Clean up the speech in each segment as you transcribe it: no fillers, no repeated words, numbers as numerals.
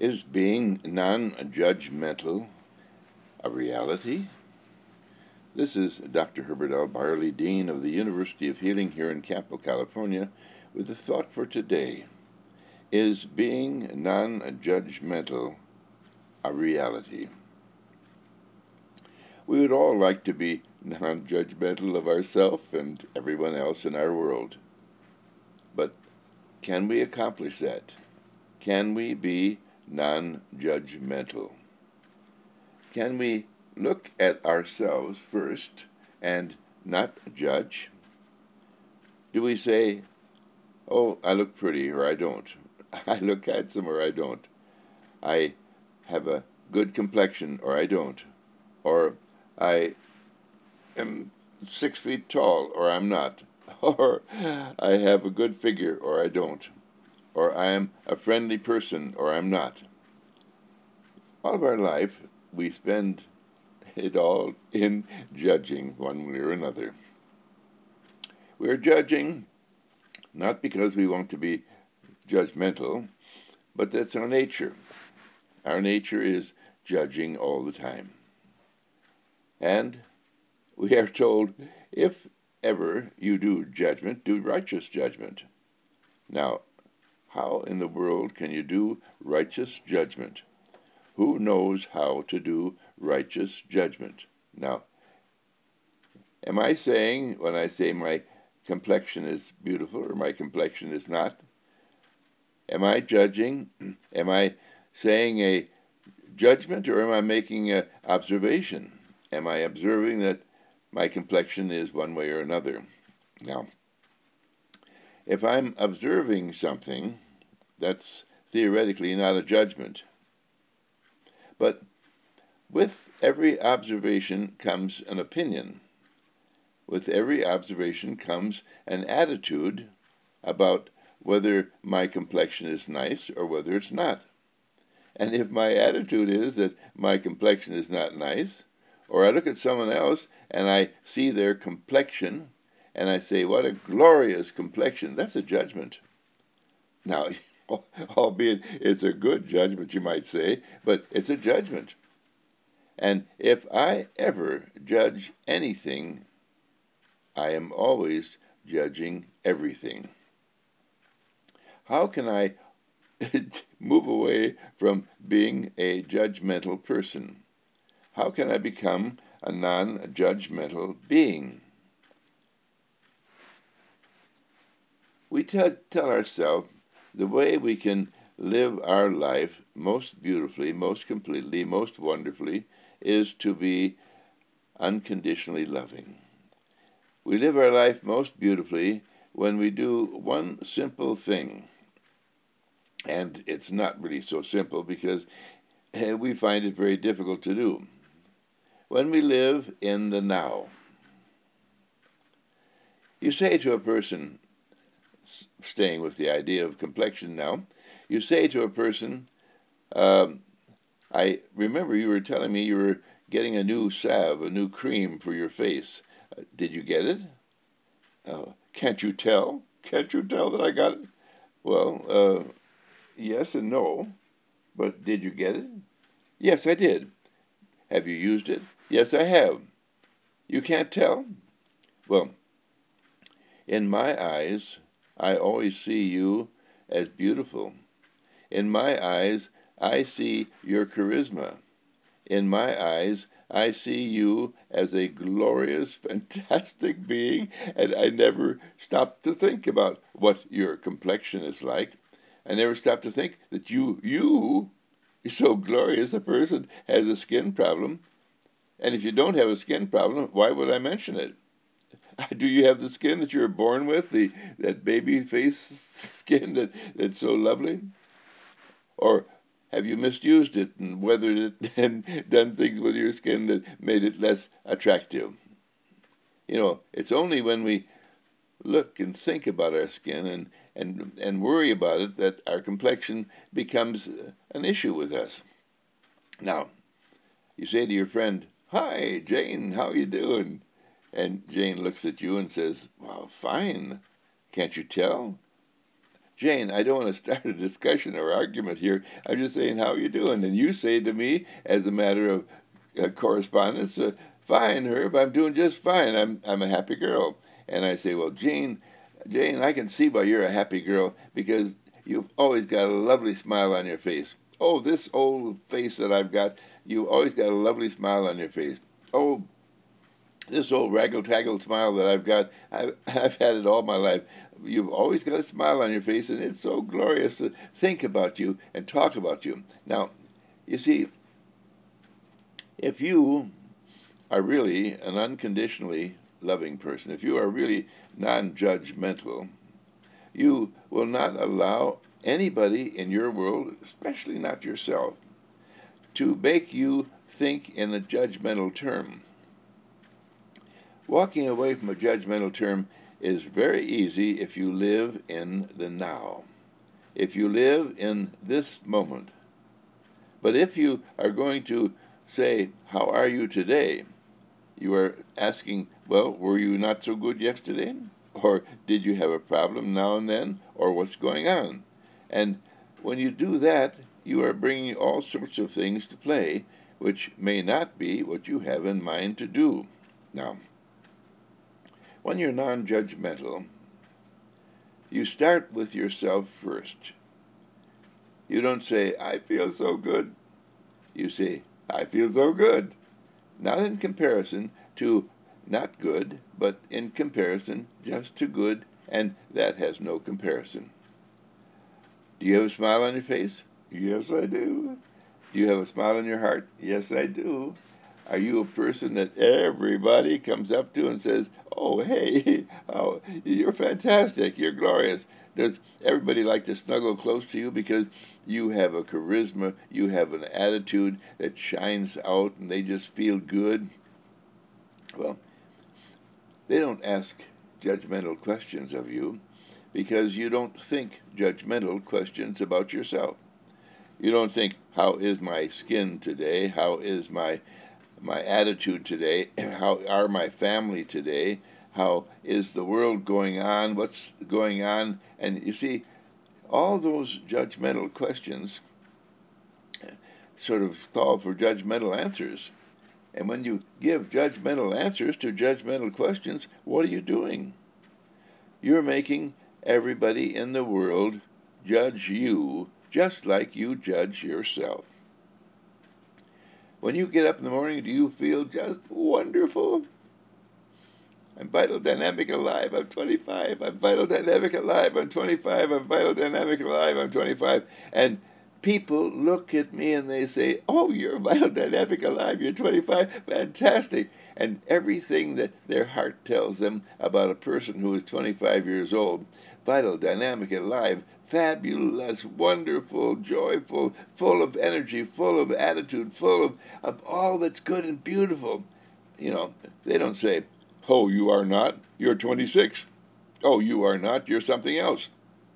Is being non-judgmental a reality? This is Dr. Herbert L. Barley, Dean of the University of Healing here in Campo, California, with the thought for today. Is being non-judgmental a reality? We would all like to be non-judgmental of ourselves and everyone else in our world. But can we accomplish that? Can we be non-judgmental? Can we look at ourselves first and not judge? Do we say, oh, I look pretty or I don't? I look handsome or I don't? I have a good complexion or I don't? Or I am 6 feet tall or I'm not? Or I have a good figure or I don't? Or I am a friendly person or I'm not? All of our life we spend it all in judging one way or another. We're judging not because we want to be judgmental, but that's our nature. Our nature is judging all the time. And we are told, if ever you do judgment, do righteous judgment. Now, how in the world can you do righteous judgment? Who knows how to do righteous judgment? Now, am I saying, when I say my complexion is beautiful or my complexion is not, am I judging? Am I saying a judgment or am I making an observation? Am I observing that my complexion is one way or another? Now, if I'm observing something, that's theoretically not a judgment. But with every observation comes an opinion. With every observation comes an attitude about whether my complexion is nice or whether it's not. And if my attitude is that my complexion is not nice, or I look at someone else and I see their complexion and I say, what a glorious complexion, that's a judgment. Now, albeit it's a good judgment, you might say, but it's a judgment. And if I ever judge anything, I am always judging everything. How can I move away from being a judgmental person? How can I become a non-judgmental being? We tell ourselves the way we can live our life most beautifully, most completely, most wonderfully is to be unconditionally loving. We live our life most beautifully when we do one simple thing. And it's not really so simple because we find it very difficult to do. When we live in the now, you say to a person, staying with the idea of complexion now, you say to a person, I remember you were telling me you were getting a new salve, a new cream for your face. Did you get it? Can't you tell? Can't you tell that I got it? Well, yes and no, but did you get it? Yes, I did. Have you used it? Yes, I have. You can't tell? Well, in my eyes, I always see you as beautiful. In my eyes, I see your charisma. In my eyes, I see you as a glorious, fantastic being, and I never stop to think about what your complexion is like. I never stop to think that you, so glorious a person, has a skin problem. And if you don't have a skin problem, why would I mention it? Do you have the skin that you were born with, that baby face skin that's so lovely? Or have you misused it and weathered it and done things with your skin that made it less attractive? You know, it's only when we look and think about our skin and worry about it that our complexion becomes an issue with us. Now, you say to your friend, "Hi, Jane, how you doing?" And Jane looks at you and says, "Well, fine. Can't you tell?" Jane, I don't want to start a discussion or argument here. I'm just saying, how are you doing? And you say to me, as a matter of correspondence, fine, Herb, I'm doing just fine. I'm a happy girl. And I say, well, Jane, I can see why you're a happy girl because you've always got a lovely smile on your face. Oh, this old face that I've got, you always got a lovely smile on your face. Oh, this old raggle-taggle smile that I've got, I've had it all my life. You've always got a smile on your face, and it's so glorious to think about you and talk about you. Now, you see, if you are really an unconditionally loving person, if you are really non-judgmental, you will not allow anybody in your world, especially not yourself, to make you think in a judgmental term. Walking away from a judgmental term is very easy if you live in the now, if you live in this moment. But if you are going to say, how are you today? You are asking, well, were you not so good yesterday? Or did you have a problem now and then? Or what's going on? And when you do that, you are bringing all sorts of things to play, which may not be what you have in mind to do. Now, when you're non-judgmental, you start with yourself first. You don't say, I feel so good. You say, I feel so good. Not in comparison to not good, but in comparison just to good, and that has no comparison. Do you have a smile on your face? Yes, I do. Do you have a smile on your heart? Yes, I do. Are you a person that everybody comes up to and says, oh, hey, oh, you're fantastic, you're glorious? Does everybody like to snuggle close to you because you have a charisma, you have an attitude that shines out and they just feel good? Well, they don't ask judgmental questions of you because you don't think judgmental questions about yourself. You don't think, how is my skin today? How is my attitude today? How are my family today? How is the world going on? What's going on? And you see, all those judgmental questions sort of call for judgmental answers. And when you give judgmental answers to judgmental questions, what are you doing? You're making everybody in the world judge you just like you judge yourself. When you get up in the morning, do you feel just wonderful? I'm vital, dynamic, alive. I'm 25. I'm vital, dynamic, alive. I'm 25. I'm vital, dynamic, alive. I'm 25. And people look at me and they say, oh, you're vital, dynamic, alive. You're 25. Fantastic. And everything that their heart tells them about a person who is 25 years old, vital, dynamic, alive, fabulous, wonderful, joyful, full of energy, full of attitude, full of all that's good and beautiful. You know, they don't say, oh, you are not, you're 26. Oh, you are not, you're something else.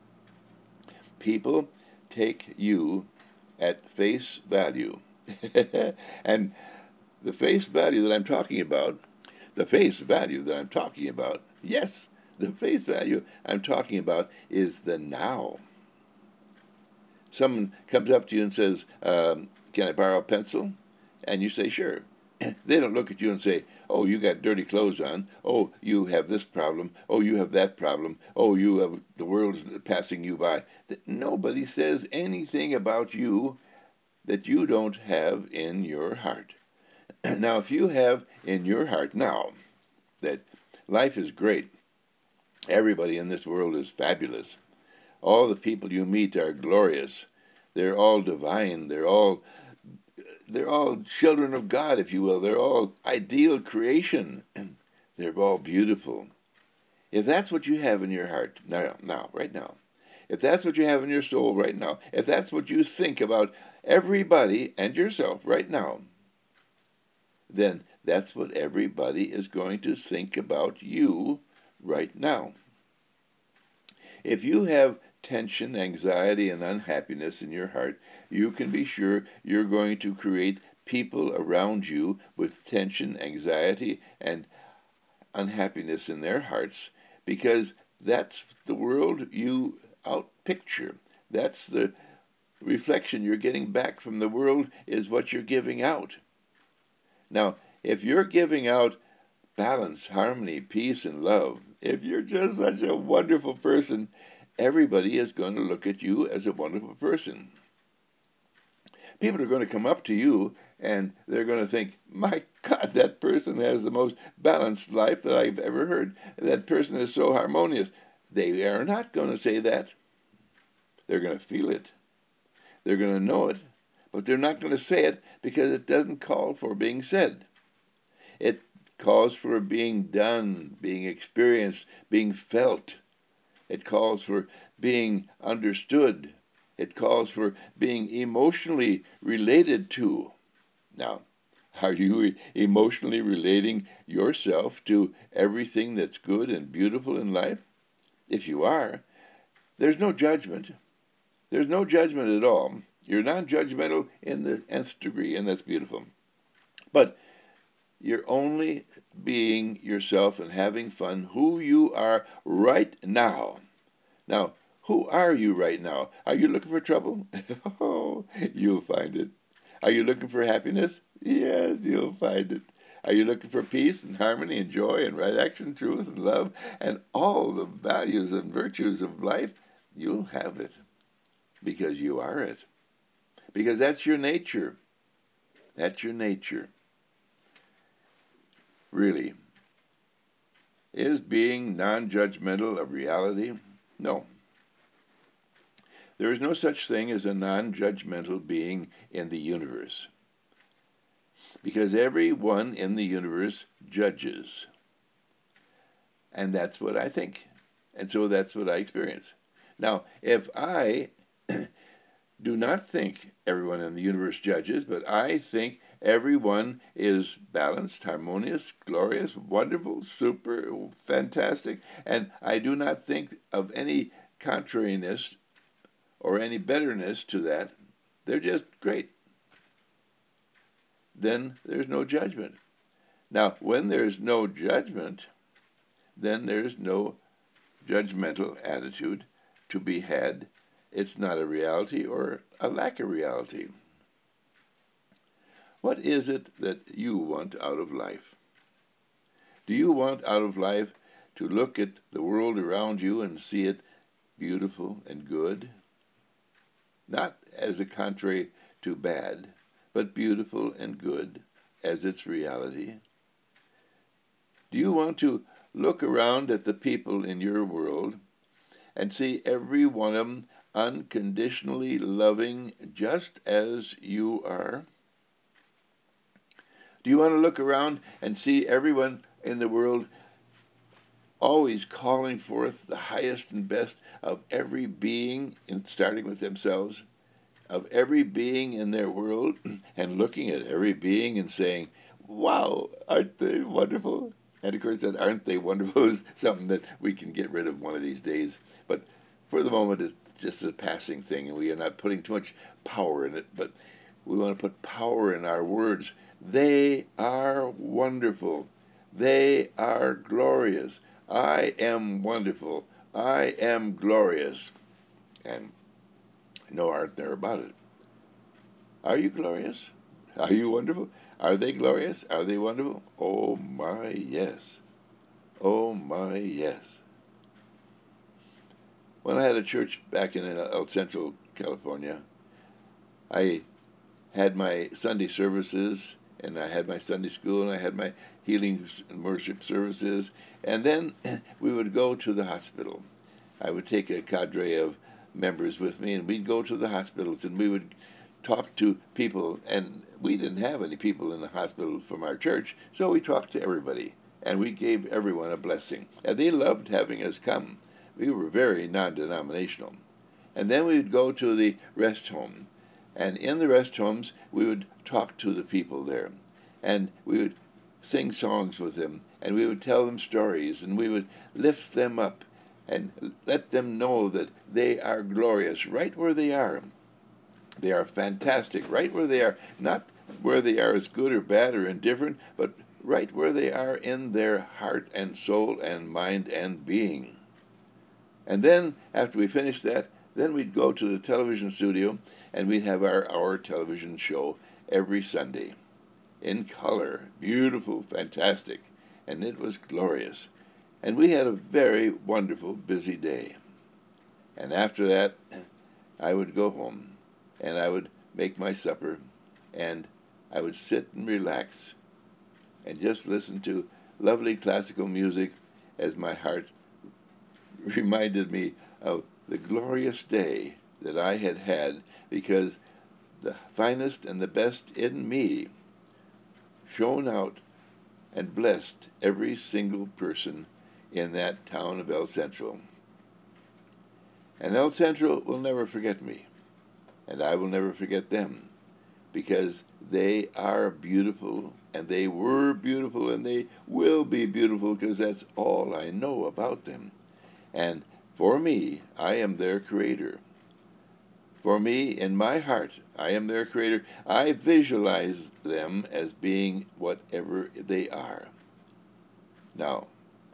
People take you at face value. And the face value that I'm talking about, yes, the face value I'm talking about is the now. Someone comes up to you and says, can I borrow a pencil? And you say, sure. They don't look at you and say, oh, you got dirty clothes on. Oh, you have this problem. Oh, you have that problem. Oh, you have the world is passing you by. Nobody says anything about you that you don't have in your heart. Now, if you have in your heart now that life is great, everybody in this world is fabulous, all the people you meet are glorious, they're all divine, they're all children of God, if you will. They're all ideal creation, and they're all beautiful. If that's what you have in your heart right now, if that's what you have in your soul right now, if that's what you think about everybody and yourself right now, then that's what everybody is going to think about you right now. If you have tension, anxiety, and unhappiness in your heart, you can be sure you're going to create people around you with tension, anxiety, and unhappiness in their hearts, because that's the world you picture. That's the reflection you're getting back from the world, is what you're giving out. Now, if you're giving out balance, harmony, peace, and love, if you're just such a wonderful person, everybody is going to look at you as a wonderful person. People are going to come up to you and they're going to think, my God, that person has the most balanced life that I've ever heard. That person is so harmonious. They are not going to say that. They're going to feel it. They're going to know it. But they're not going to say it because it doesn't call for being said. It calls for being done, being experienced, being felt. It calls for being understood. It calls for being emotionally related to. Now, are you emotionally relating yourself to everything that's good and beautiful in life? If you are, there's no judgment. There's no judgment at all. You're non-judgmental in the nth degree, and that's beautiful. But you're only being yourself and having fun, who you are right now. Now, who are you right now? Are you looking for trouble? Oh, you'll find it. Are you looking for happiness? Yes, you'll find it. Are you looking for peace and harmony and joy and right action, truth and love and all the values and virtues of life? You'll have it because you are it. Because that's your nature. That's your nature. Really. Is being non-judgmental a reality? No. There is no such thing as a non-judgmental being in the universe. Because everyone in the universe judges. And that's what I think. And so that's what I experience. Now, if I do not think everyone in the universe judges, but I think everyone is balanced, harmonious, glorious, wonderful, super, fantastic, and I do not think of any contrariness or any betterness to that, they're just great. Then there's no judgment. Now, when there's no judgment, then there's no judgmental attitude to be had. It's not a reality or a lack of reality. What is it that you want out of life? Do you want out of life to look at the world around you and see it beautiful and good? Not as a contrary to bad, but beautiful and good as its reality. Do you want to look around at the people in your world and see every one of them unconditionally loving just as you are? Do you want to look around and see everyone in the world always calling forth the highest and best of every being, starting with themselves, of every being in their world, and looking at every being and saying, wow, aren't they wonderful? And of course, that aren't they wonderful is something that we can get rid of one of these days. But for the moment, it's just a passing thing, and we are not putting too much power in it. But we want to put power in our words. They are wonderful. They are glorious. I am wonderful. I am glorious. And no art there about it. Are you glorious? Are you wonderful? Are they glorious? Are they wonderful? Oh my, yes. Oh my, yes. When I had a church back in El Centro, California, I had my Sunday services, and I had my Sunday school, and I had my healing and worship services, and then we would go to the hospital. I would take a cadre of members with me, and we'd go to the hospitals, and we would talk to people, and we didn't have any people in the hospital from our church, so we talked to everybody, and we gave everyone a blessing. And they loved having us come. We were very non-denominational. And then we would go to the rest home, and in the rest homes, we would talk to the people there, and we would sing songs with them, and we would tell them stories, and we would lift them up and let them know that they are glorious right where they are. They are fantastic right where they are, not where they are as good or bad or indifferent, but right where they are in their heart and soul and mind and being. And then, after we finished that, then we'd go to the television studio and we'd have our television show every Sunday in color, beautiful, fantastic, and it was glorious. And we had a very wonderful, busy day. And after that, I would go home and I would make my supper and I would sit and relax and just listen to lovely classical music as my heart reminded me of the glorious day that I had had, because the finest and the best in me shone out and blessed every single person in that town of El Centro. And El Centro will never forget me, and I will never forget them, because they are beautiful, and they were beautiful, and they will be beautiful, because that's all I know about them. And for me, I am their creator. For me, in my heart, I am their creator. I visualize them as being whatever they are. Now,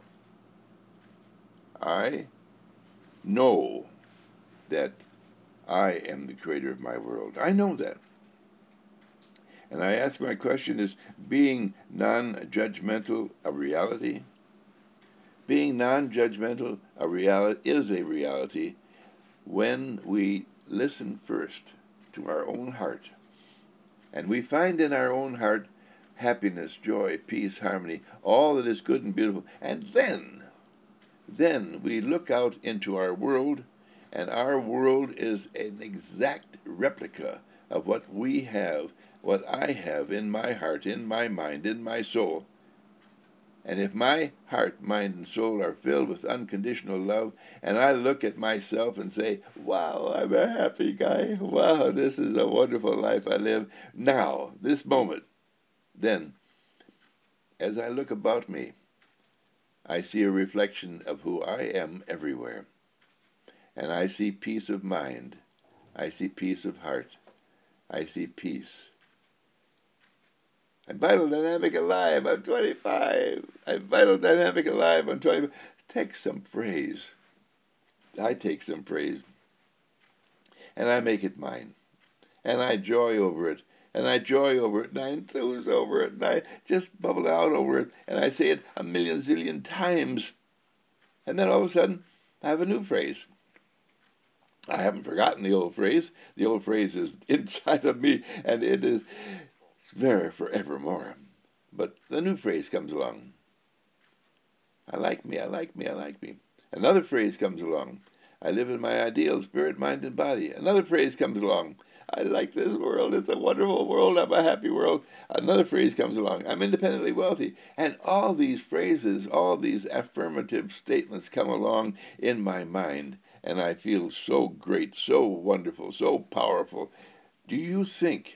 I know that I am the creator of my world. I know that. And I ask my question, is being non-judgmental a reality? Being non-judgmental is a reality when we listen first to our own heart. And we find in our own heart happiness, joy, peace, harmony, all that is good and beautiful. And then we look out into our world, and our world is an exact replica of what we have, what I have in my heart, in my mind, in my soul. And if my heart, mind, and soul are filled with unconditional love, and I look at myself and say, wow, I'm a happy guy. Wow, this is a wonderful life I live now, this moment. Then, as I look about me, I see a reflection of who I am everywhere. And I see peace of mind. I see peace of heart. I see peace. I'm vital, dynamic, alive. I'm 25. I'm vital, dynamic, alive. I'm 25. Take some praise. I take some praise. And I make it mine. And I joy over it. And I joy over it. And I enthuse over it. And I just bubble out over it. And I say it a million zillion times. And then all of a sudden, I have a new phrase. I haven't forgotten the old phrase. The old phrase is inside of me. And it is there forevermore. But the new phrase comes along. I like me, I like me, I like me. Another phrase comes along. I live in my ideal spirit, mind, and body. Another phrase comes along. I like this world. It's a wonderful world. I'm a happy world. Another phrase comes along. I'm independently wealthy. And all these phrases, all these affirmative statements come along in my mind. And I feel so great, so wonderful, so powerful. Do you think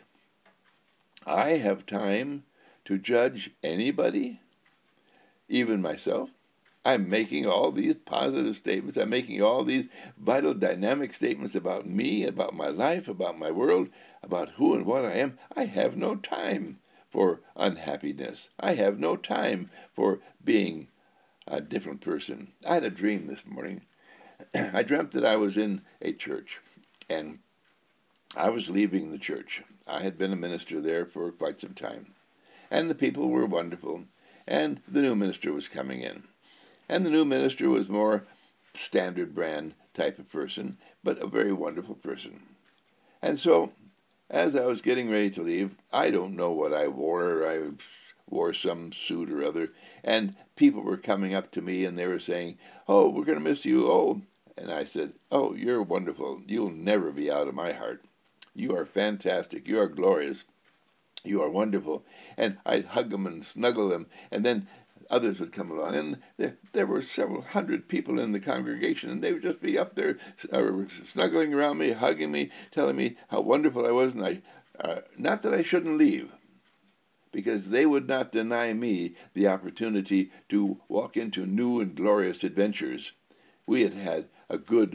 I have time to judge anybody, even myself? I'm making all these positive statements. I'm making all these vital, dynamic statements about me, about my life, about my world, about who and what I am. I have no time for unhappiness. I have no time for being a different person. I had a dream this morning. I dreamt that I was in a church, and I was leaving the church. I had been a minister there for quite some time, and the people were wonderful, and the new minister was coming in. And the new minister was more standard brand type of person, but a very wonderful person. And so, as I was getting ready to leave, I don't know what I wore. I wore some suit or other, and people were coming up to me and they were saying, "Oh, we're going to miss you. Oh." And I said, "Oh, you're wonderful. You'll never be out of my heart. You are fantastic. You are glorious. You are wonderful." And I'd hug them and snuggle them, and then others would come along, and there were several hundred people in the congregation, and they would just be up there snuggling around me, hugging me, telling me how wonderful I was, and not that I shouldn't leave, because they would not deny me the opportunity to walk into new and glorious adventures. We had had a good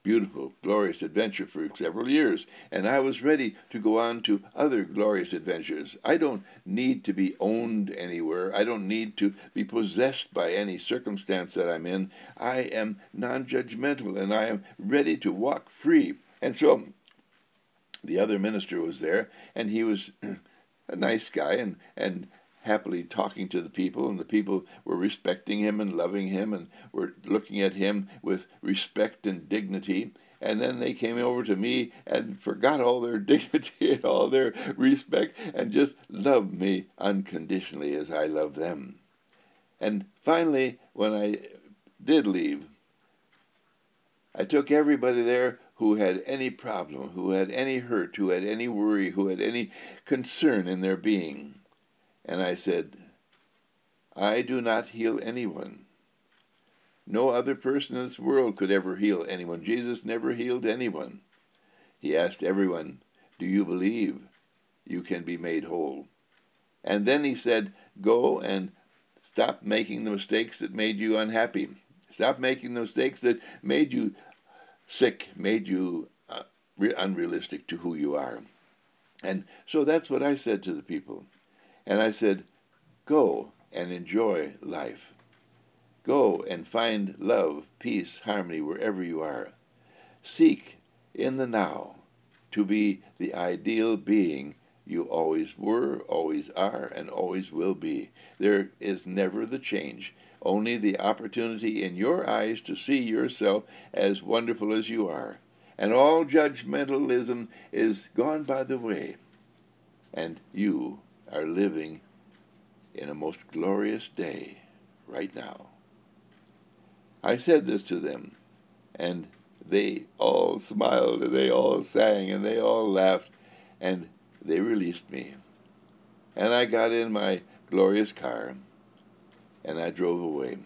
beautiful, glorious adventure for several years, and I was ready to go on to other glorious adventures. I don't need to be owned anywhere. I don't need to be possessed by any circumstance that I'm in. I am non-judgmental, and I am ready to walk free. And so the other minister was there, and he was a nice guy and happily talking to the people, and the people were respecting him and loving him and were looking at him with respect and dignity. And then they came over to me and forgot all their dignity and all their respect and just loved me unconditionally as I loved them. And finally, when I did leave, I took everybody there who had any problem, who had any hurt, who had any worry, who had any concern in their being. And I said, I do not heal anyone. No other person in this world could ever heal anyone. Jesus never healed anyone. He asked everyone, do you believe you can be made whole? And then he said, go and stop making the mistakes that made you unhappy. Stop making the mistakes that made you sick, made you unrealistic to who you are. And so that's what I said to the people. And I said, go and enjoy life. Go and find love, peace, harmony wherever you are. Seek in the now to be the ideal being you always were, always are, and always will be. There is never the change, only the opportunity in your eyes to see yourself as wonderful as you are. And all judgmentalism is gone by the way, and you are living in a most glorious day right now. I said this to them, and they all smiled, and they all sang, and they all laughed, and they released me. And I got in my glorious car, and I drove away,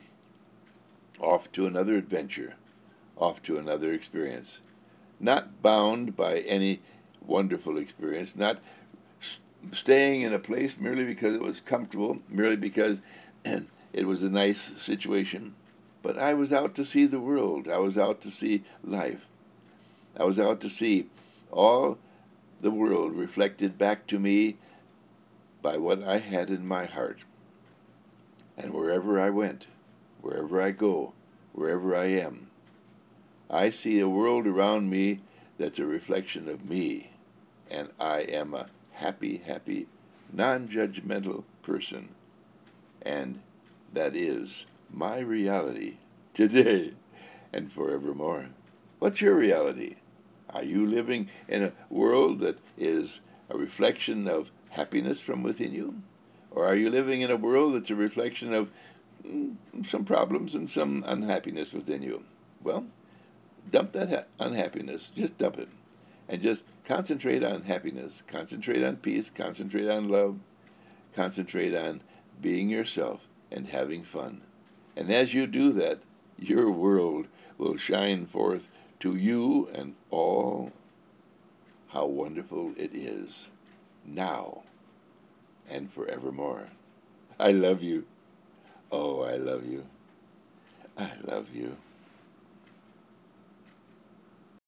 off to another adventure, off to another experience. Not bound by any wonderful experience, not staying in a place merely because it was comfortable, merely because it was a nice situation. But I was out to see the world. I was out to see life. I was out to see all the world reflected back to me by what I had in my heart. And wherever I went, wherever I go, wherever I am, I see a world around me that's a reflection of me. And I am a happy, happy, non-judgmental person. And that is my reality today and forevermore. What's your reality? Are you living in a world that is a reflection of happiness from within you? Or are you living in a world that's a reflection of some problems and some unhappiness within you? Well, dump that unhappiness. Just dump it. And just concentrate on happiness. Concentrate on peace. Concentrate on love. Concentrate on being yourself and having fun. And as you do that, your world will shine forth to you and all how wonderful it is, now and forevermore. I love you. Oh, I love you. I love you.